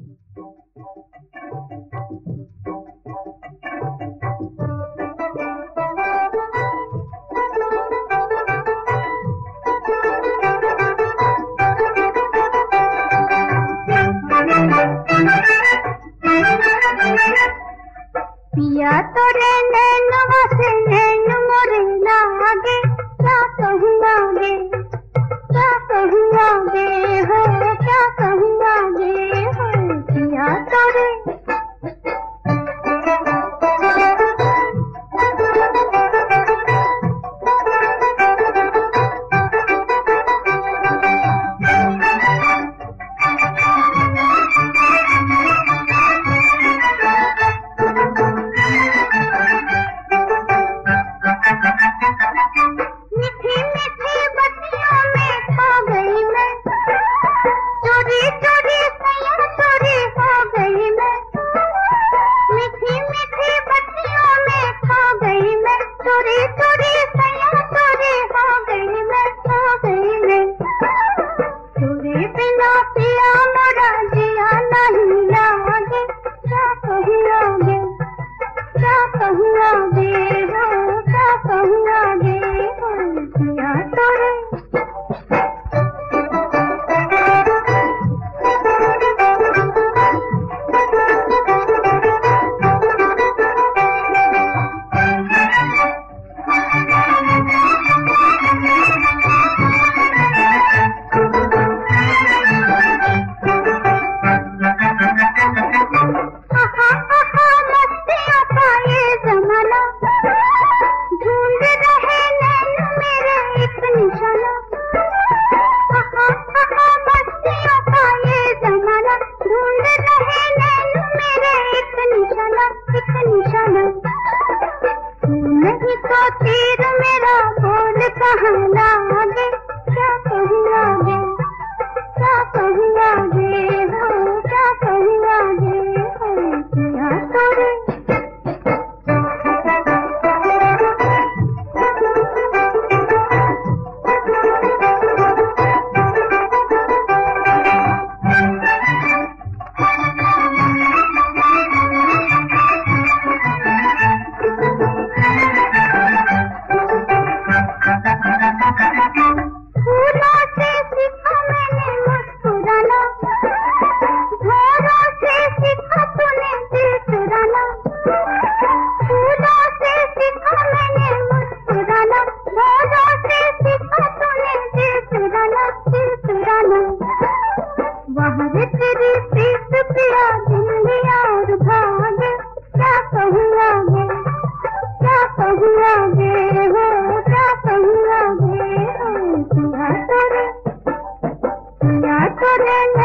पिया तोरे नैनवा से नैन मोरे लागे, क्या कहूँ आगे, क्या कहूँ आगे हो, क्या कहूँ आगे हो पिया तोरे। नहीं तो तीर मेरा बोल कहाँ लागे, क्या कहूँ आगे, क्या कहूँ आगे हो, क्या कहूँ आगे हो पिया तोरे। तेरी प्रीत पिया जिंदगी और भागे, क्या कहूँ आगे, क्या कहूँ आगे हो, क्या कहूँ आगे हो पिया तोरे, पिया तोरे।